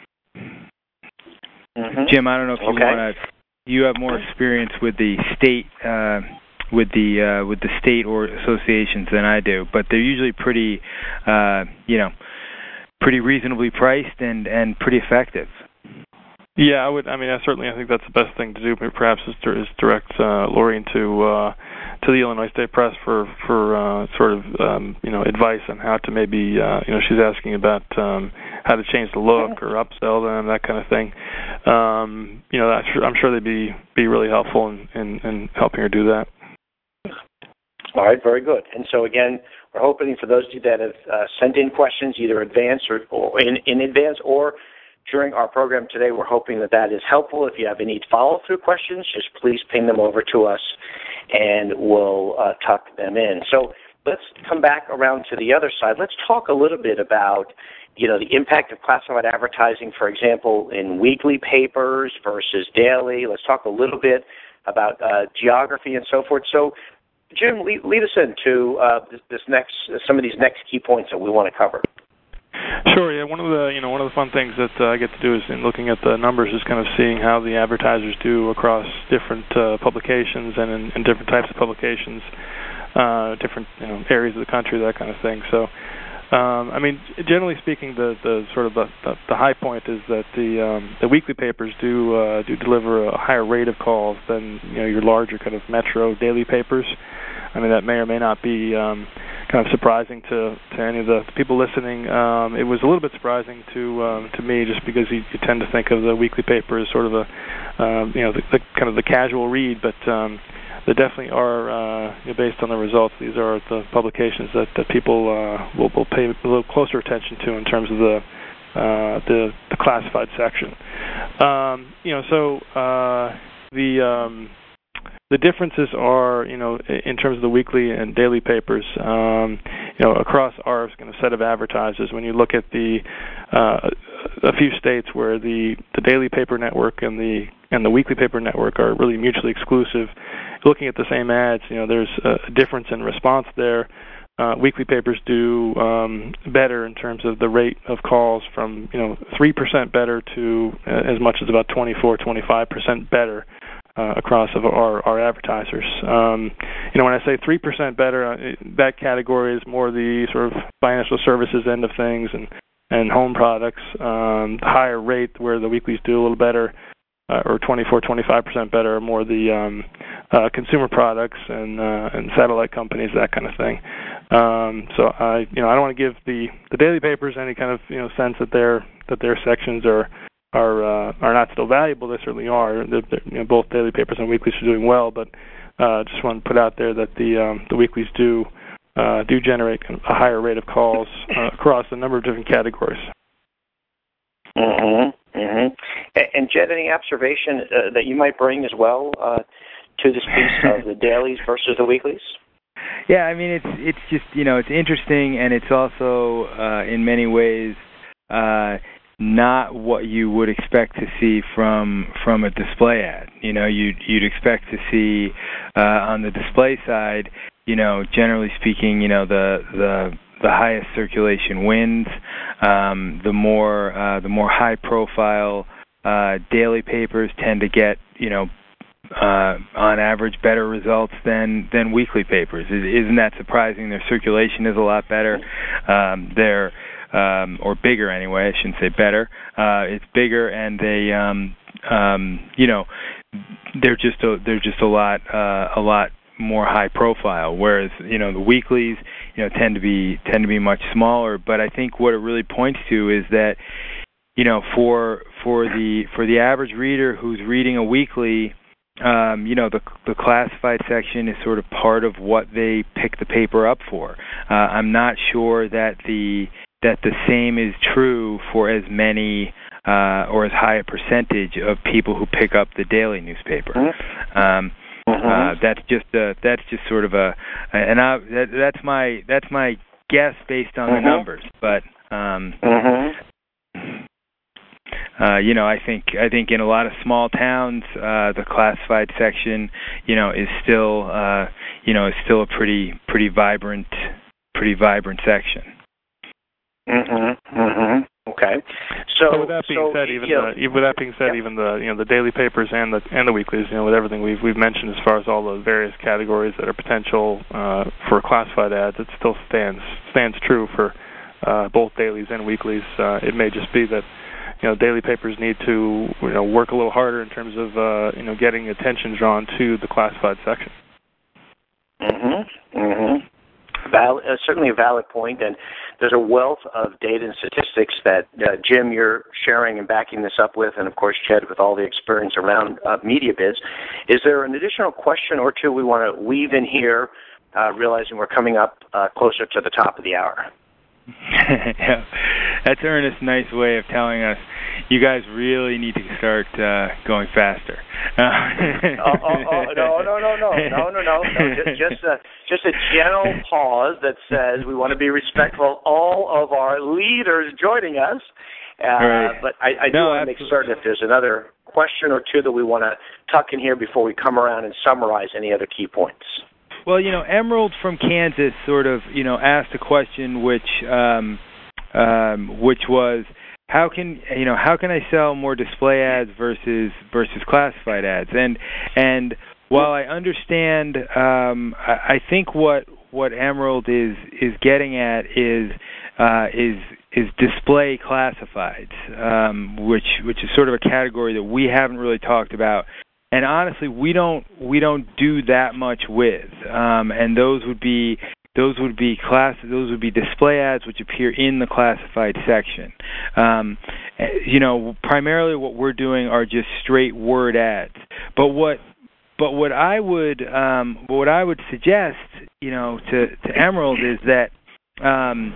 Mm-hmm. Jim, I don't know if you okay. want to. You have more experience with the state, uh, with the uh, with the state or associations than I do, but they're usually pretty, uh, you know, pretty reasonably priced and, and pretty effective. Yeah, I would. I mean, I certainly, I think that's the best thing to do. Perhaps is, is direct uh, Lori to uh, to the Illinois State Press for for uh, sort of um, you know advice on how to maybe uh, you know she's asking about um, how to change the look or upsell them, that kind of thing. Um, you know, I'm sure they'd be be really helpful in, in, in helping her do that. All right, very good. And so again, we're hoping for those of you that have uh, sent in questions, either advance or, or in, in advance or during our program today, we're hoping that that is helpful. If you have any follow-through questions, just please ping them over to us, and we'll uh, tuck them in. So let's come back around to the other side. Let's talk a little bit about, you know, the impact of classified advertising, for example, in weekly papers versus daily. Let's talk a little bit about uh, geography and so forth. So, Jim, lead, lead us into uh, this, this next, some of these next key points that we want to cover. Sure. Yeah. One of the you know one of the fun things that uh, I get to do is in looking at the numbers is kind of seeing how the advertisers do across different uh, publications and in, in different types of publications, uh, different you know areas of the country, that kind of thing. So, um, I mean, generally speaking, the, the sort of the, the, the high point is that the um, the weekly papers do uh, do deliver a higher rate of calls than you know your larger kind of metro daily papers. I mean, that may or may not be um, kind of surprising to, to any of the people listening. Um, it was a little bit surprising to um, to me, just because you, you tend to think of the weekly paper as sort of a um, you know the, the kind of the casual read, but um, they definitely are uh, you know, based on the results. These are the publications that, that people uh, will, will pay a little closer attention to in terms of the uh, the, the classified section. Um, you know, so uh, the um, The differences are, you know, in terms of the weekly and daily papers, um, you know, across our kind of set of advertisers. When you look at the uh, a few states where the, the daily paper network and the and the weekly paper network are really mutually exclusive, looking at the same ads, you know, there's a difference in response there. Uh, weekly papers do um, better in terms of the rate of calls, from you know three percent better to uh, as much as about twenty-four, twenty-five percent better. Uh, across of our, our advertisers. Um, you know, when I say three percent better, uh, that category is more the sort of financial services end of things and, and home products. Um, the higher rate where the weeklies do a little better, uh, or twenty-four, twenty-five percent better, are more the um, uh, consumer products and uh, and satellite companies, that kind of thing. Um, so I, you know, I don't want to give the, the daily papers any kind of you know sense that their that their sections are are uh, are not still valuable. They certainly are. They're, they're, you know, both daily papers and weeklies are doing well, but uh, just want to put out there that the um, the weeklies do uh, do generate a higher rate of calls uh, across a number of different categories. Mm-hmm. Mm-hmm. And Jed, any observation uh, that you might bring as well uh, to this piece of the dailies versus the weeklies? Yeah, I mean, it's it's just you know it's interesting, and it's also uh, in many ways. Uh, not what you would expect to see from from a display ad. You know, you'd, you'd expect to see uh, on the display side, you know, generally speaking, you know, the the the highest circulation wins, um, the more uh, the more high profile uh, daily papers tend to get, you know, uh, on average better results than than weekly papers. Isn't that surprising? Their circulation is a lot better. Um, their Um, or bigger anyway, I shouldn't say better. Uh, it's bigger, and they, um, um, you know, they're just a, they're just a lot uh, a lot more high profile. Whereas you know the weeklies, you know, tend to be tend to be much smaller. But I think what it really points to is that, you know, for for the for the average reader who's reading a weekly, um, you know, the the classified section is sort of part of what they pick the paper up for. Uh, I'm not sure that the that the same is true for as many uh, or as high a percentage of people who pick up the daily newspaper. Um, mm-hmm. uh, that's just a, that's just sort of a, and I, that, that's my that's my guess based on mm-hmm. the numbers. But um, mm-hmm. uh, you know, I think I think in a lot of small towns, uh, the classified section, you know, is still, uh, you know, is still a pretty pretty vibrant, pretty vibrant section. Mm-hmm. Mm-hmm. Okay. So, so with that being so, said, even you know, the, with that being said, yeah. even the you know the daily papers and the and the weeklies, you know, with everything we've we've mentioned as far as all the various categories that are potential uh, for classified ads, it still stands stands true for uh, both dailies and weeklies. Uh, it may just be that you know daily papers need to you know work a little harder in terms of uh, you know getting attention drawn to the classified section. Mm-hmm. Mm-hmm. Val- uh, certainly a valid point, and there's a wealth of data and statistics that, uh, Jim, you're sharing and backing this up with, and of course, Jed, with all the experience around uh, MediaBids. Is there an additional question or two we want to weave in here, uh, realizing we're coming up uh, closer to the top of the hour? Yeah. That's Ernest's nice way of telling us, you guys really need to start uh, going faster. oh, oh, oh, no, no, no, no, no, no, no, no. Just, just a just a gentle pause that says we want to be respectful of all of our leaders joining us. Uh, right. But I, I do no, want to make certain if there's another question or two that we want to tuck in here before we come around and summarize any other key points. Well, you know, Emerald from Kansas sort of, you know, asked a question which, um, um, which was, how can you know how can I sell more display ads versus versus classified ads? And and while I understand, um, I, I think what what Emerald is is getting at is uh, is is display classifieds, um, which which is sort of a category that we haven't really talked about. And honestly, we don't we don't do that much with, um, and those would be those would be class those would be display ads which appear in the classified section. Um, you know, primarily what we're doing are just straight word ads. But what but what I would um, what I would suggest, you know, to, to Emerald is that um,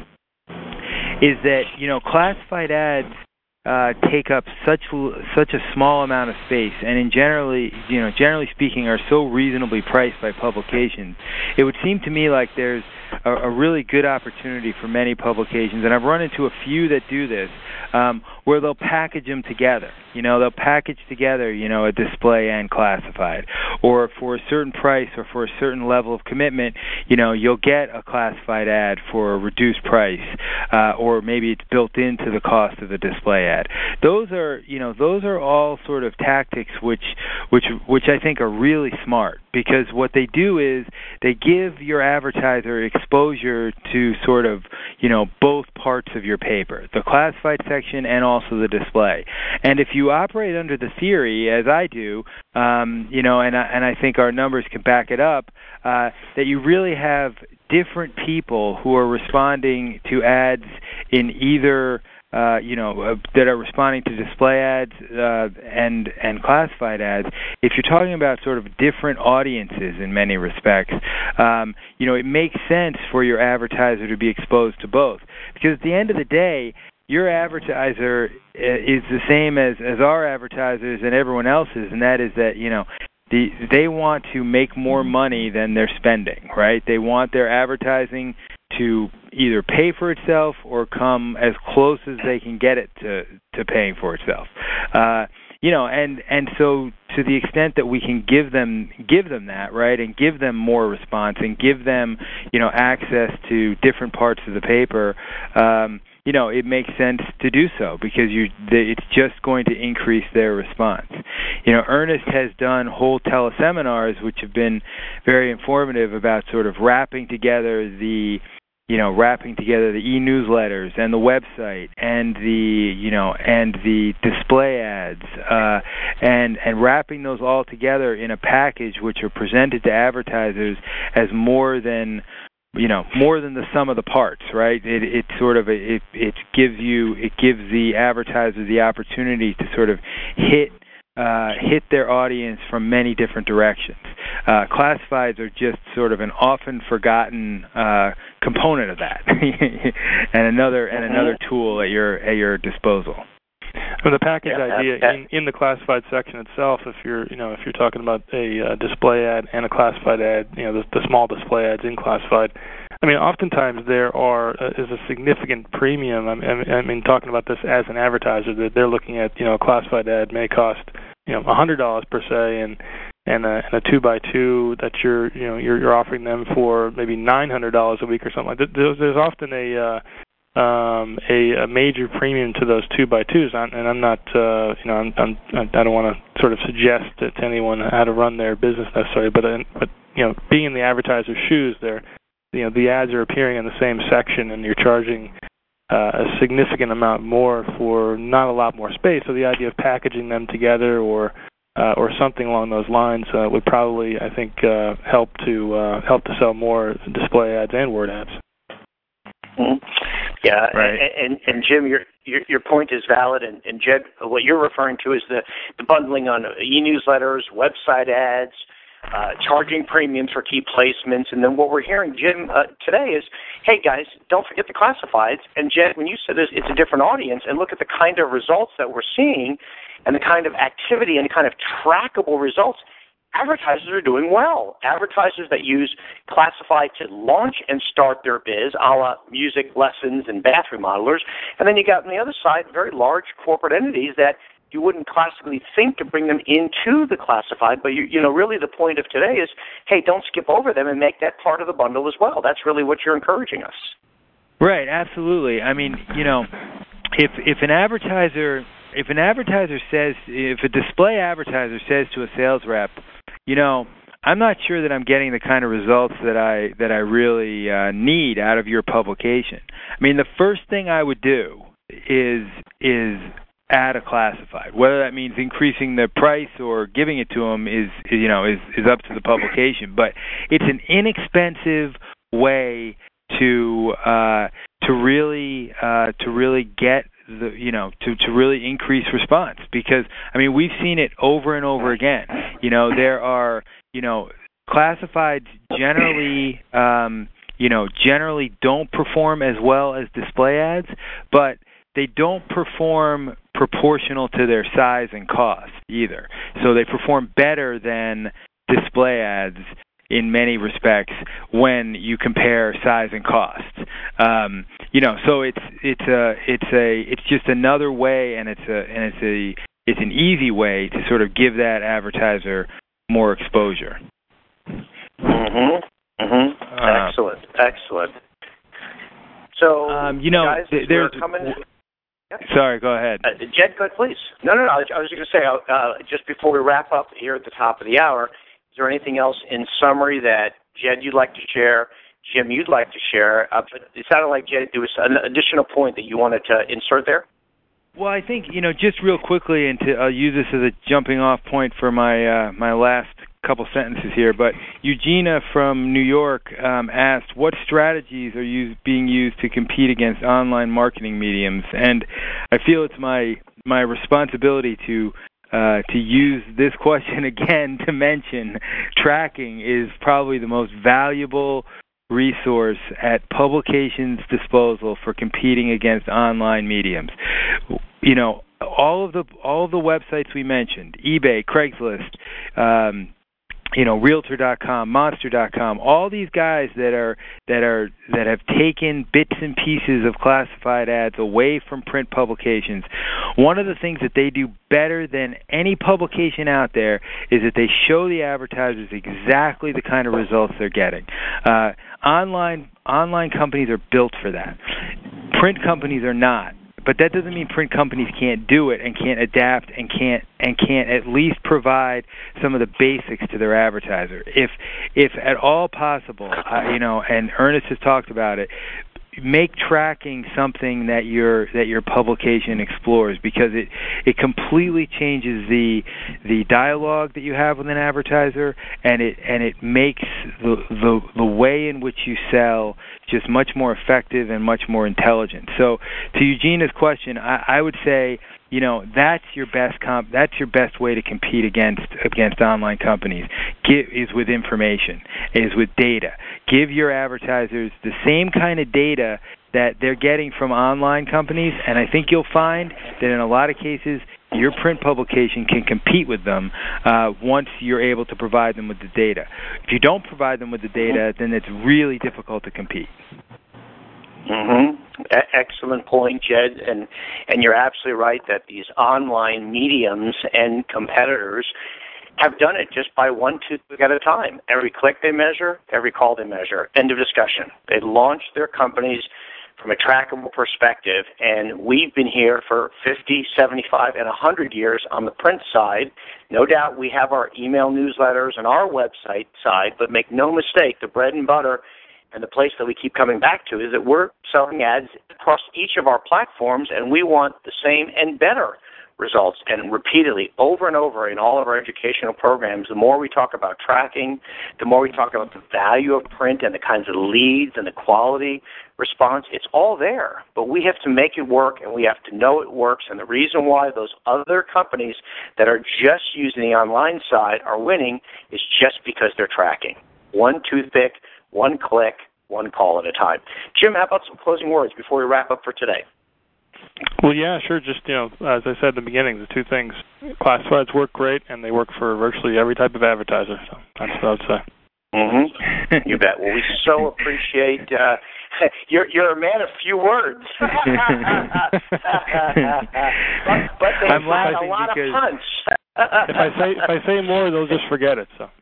is that you know classified ads Uh, take up such such a small amount of space, and in generally, you know, generally speaking, are so reasonably priced by publications. It would seem to me like there's a, a really good opportunity for many publications, and I've run into a few that do this, um, where they'll package them together. You know, they'll package together, you know, a display and classified, or for a certain price or for a certain level of commitment, you know, you'll get a classified ad for a reduced price, uh, or maybe it's built into the cost of the display ad. Those are, you know, those are all sort of tactics which, which, which I think are really smart, because what they do is they give your advertiser exposure to sort of, you know, both parts of your paper, the classified section and also the display. And if you operate under the theory, as I do, um, you know, and I, and I think our numbers can back it up, uh, that you really have different people who are responding to ads in either Uh, you know, uh, that are responding to display ads uh, and and classified ads. If you're talking about sort of different audiences in many respects, um, you know, it makes sense for your advertiser to be exposed to both. Because at the end of the day, your advertiser is the same as, as our advertisers and everyone else's, and that is that, you know, the, they want to make more money than they're spending, right? They want their advertising to either pay for itself or come as close as they can get it to, to paying for itself. Uh, you know, and, and so to the extent that we can give them give them that, right, and give them more response and give them, you know, access to different parts of the paper, um, you know, it makes sense to do so because you it's just going to increase their response. You know, Ernest has done whole teleseminars which have been very informative about sort of wrapping together the you know, wrapping together the e-newsletters and the website and the, you know, and the display ads, uh, and and wrapping those all together in a package which are presented to advertisers as more than, you know, more than the sum of the parts, right? It it sort of it it gives you it gives the advertiser the opportunity to sort of hit. Uh, hit their audience from many different directions. Uh, classifieds are just sort of an often forgotten uh, component of that, and another and another tool at your at your disposal. Well, the package yeah, idea that, in, in the classified section itself, if you're you know if you're talking about a uh, display ad and a classified ad, you know the, the small display ads in classified, I mean, oftentimes there are uh, is a significant premium. I mean, I mean, talking about this as an advertiser, that they're looking at, you know, a classified ad may cost, you know, a hundred dollars per se, and and a, and a two by two that you're, you know, you're, you're offering them for maybe nine hundred dollars a week or something like that. There's, there's often a uh, um, a, a major premium to those two by twos, and I'm not, uh, you know, I'm, I'm, I don't want to sort of suggest to anyone how to run their business necessarily, but but you know, being in the advertiser's shoes, they're, you know, the ads are appearing in the same section, and you're charging uh, a significant amount more for not a lot more space. So the idea of packaging them together, or uh, or something along those lines, uh, would probably, I think, uh, help to uh, help to sell more display ads and word ads. Mm-hmm. Yeah, right. and, and and Jim, your your, your point is valid, and, and Jed, what you're referring to is the, the bundling on e-newsletters, website ads, uh, charging premiums for key placements, and then what we're hearing, Jim, uh, today is, hey guys, don't forget the classifieds. And Jed, when you said this, it's a different audience, and look at the kind of results that we're seeing, and the kind of activity and the kind of trackable results. Advertisers are doing well. Advertisers that use classified to launch and start their biz, a la music lessons and bath remodelers. And then you got on the other side very large corporate entities that you wouldn't classically think to bring them into the classified, but you, you know, really the point of today is, hey, don't skip over them and make that part of the bundle as well. That's really what you're encouraging us. Right, absolutely. I mean, you know, if if an advertiser if an advertiser says, if a display advertiser says to a sales rep, you know, I'm not sure that I'm getting the kind of results that I that I really uh, need out of your publication. I mean, the first thing I would do is is add a classified. Whether that means increasing the price or giving it to them is, you know, is is up to the publication. But it's an inexpensive way to uh, to really uh, to really get the, you know, to, to really increase response, because I mean, we've seen it over and over again. You know, there are, you know, classifieds generally um, you know, generally don't perform as well as display ads, but they don't perform proportional to their size and cost either. So they perform better than display ads in many respects when you compare size and cost. Um, you know, so it's it's a it's a it's just another way, and it's a and it's a it's an easy way to sort of give that advertiser more exposure. Mhm. Mhm. Uh, excellent. Excellent. So, um, you know, guys, th- there's. Coming... Yep. Sorry, go ahead. Uh, Jed, go ahead, please. No, no, no. I was going to say, uh, just before we wrap up here at the top of the hour, is there anything else in summary that, Jed, you'd like to share, Jim, you'd like to share? Uh, but it sounded like, Jed, there was an additional point that you wanted to insert there. Well, I think, you know, just real quickly, and to, I'll use this as a jumping off point for my uh, my last couple sentences here, but Eugenia from New York um, asked, what strategies are used, being used to compete against online marketing mediums? And I feel it's my my responsibility to uh, to use this question again to mention tracking is probably the most valuable resource at publications' disposal for competing against online mediums. You know, all of the all of the websites we mentioned, eBay, Craigslist, um, you know, Realtor dot com, Monster dot com, all these guys that are that are that have taken bits and pieces of classified ads away from print publications. One of the things that they do better than any publication out there is that they show the advertisers exactly the kind of results they're getting. Uh, online online companies are built for that. Print companies are not. But that doesn't mean print companies can't do it and can't adapt and can't and can't at least provide some of the basics to their advertiser. If if at all possible, uh, you know, and Ernest has talked about it, make tracking something that your that your publication explores, because it it completely changes the the dialogue that you have with an advertiser, and it and it makes the the, the way in which you sell just much more effective and much more intelligent. So to Eugenia's question, I, I would say, you know, that's your best comp that's your best way to compete against against online companies. Give, is with information, is with data. Give your advertisers the same kind of data that they're getting from online companies, and I think you'll find that in a lot of cases your print publication can compete with them uh, once you're able to provide them with the data. If you don't provide them with the data, then it's really difficult to compete. Mm-hmm. E- excellent point, Jed, and and you're absolutely right that these online mediums and competitors have done it just by one toothpick at a time. Every click they measure, every call they measure. End of discussion. They launched their companies from a trackable perspective, and we've been here for fifty, seventy-five, and one hundred years on the print side. No doubt we have our email newsletters and our website side, but make no mistake, the bread and butter and the place that we keep coming back to is that we're selling ads across each of our platforms, and we want the same and better results. And repeatedly, over and over in all of our educational programs, the more we talk about tracking, the more we talk about the value of print and the kinds of leads and the quality response, it's all there. But we have to make it work, and we have to know it works. And the reason why those other companies that are just using the online side are winning is just because they're tracking. One toothpick, one click, one call at a time. Jim, how about some closing words before we wrap up for today? Well, yeah, sure. Just, you know, as I said in the beginning, the two things, classifieds work great, and they work for virtually every type of advertiser. So that's what I would say. Mm-hmm. You bet. Well, we so appreciate uh, you're you're a man of few words, but, but they I'm have a laughing lot because of punch. if I say if I say more, they'll just forget it. So.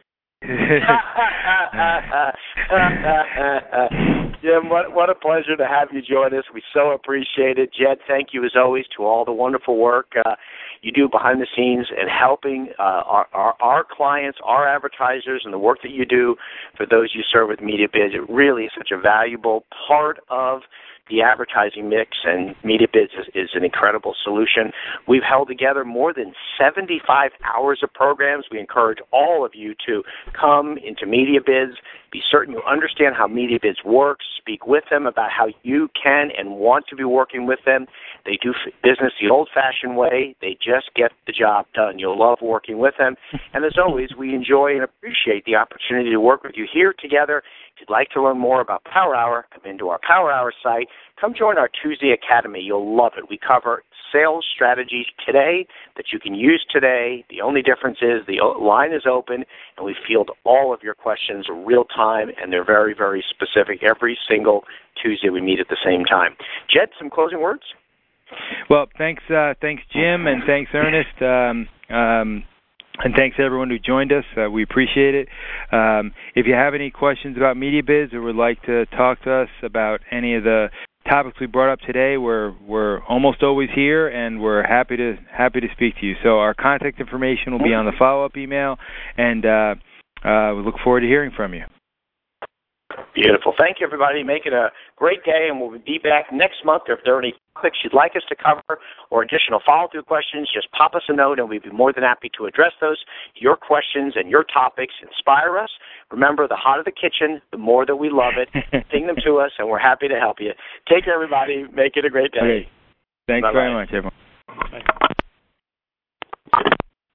Jim, what, what a pleasure to have you join us. We so appreciate it. Jed, thank you as always to all the wonderful work uh, you do behind the scenes and helping uh, our, our, our clients, our advertisers, and the work that you do for those you serve with MediaBids. It really is such a valuable part of the advertising mix, and MediaBids is, is an incredible solution. We've held together more than seventy-five hours of programs. We encourage all of you to come into MediaBids, be certain you understand how MediaBids works, speak with them about how you can and want to be working with them. They do business the old-fashioned way. They just get the job done. You'll love working with them. And as always, we enjoy and appreciate the opportunity to work with you here together. If you'd like to learn more about Power Hour, come into our Power Hour site. Come join our Tuesday Academy. You'll love it. We cover sales strategies today that you can use today. The only difference is the line is open, and we field all of your questions real time, and they're very, very specific. Every single Tuesday we meet at the same time. Jed, some closing words? Well, thanks, uh, thanks, Jim, and thanks, Ernest. Um, um, And thanks to everyone who joined us. Uh, we appreciate it. Um, if you have any questions about MediaBids or would like to talk to us about any of the topics we brought up today, we're we're almost always here, and we're happy to happy to speak to you. So our contact information will be on the follow-up email, and uh, uh, we look forward to hearing from you. Beautiful. Thank you, everybody. Make it a great day, and we'll be back next month. If there are any topics you'd like us to cover or additional follow-through questions, just pop us a note, and we'd be more than happy to address those. Your questions and your topics inspire us. Remember, the hotter the kitchen, the more that we love it. Sing them to us, and we're happy to help you. Take care, everybody. Make it a great day. Okay. Thanks Bye-bye. very much, everyone. Thanks.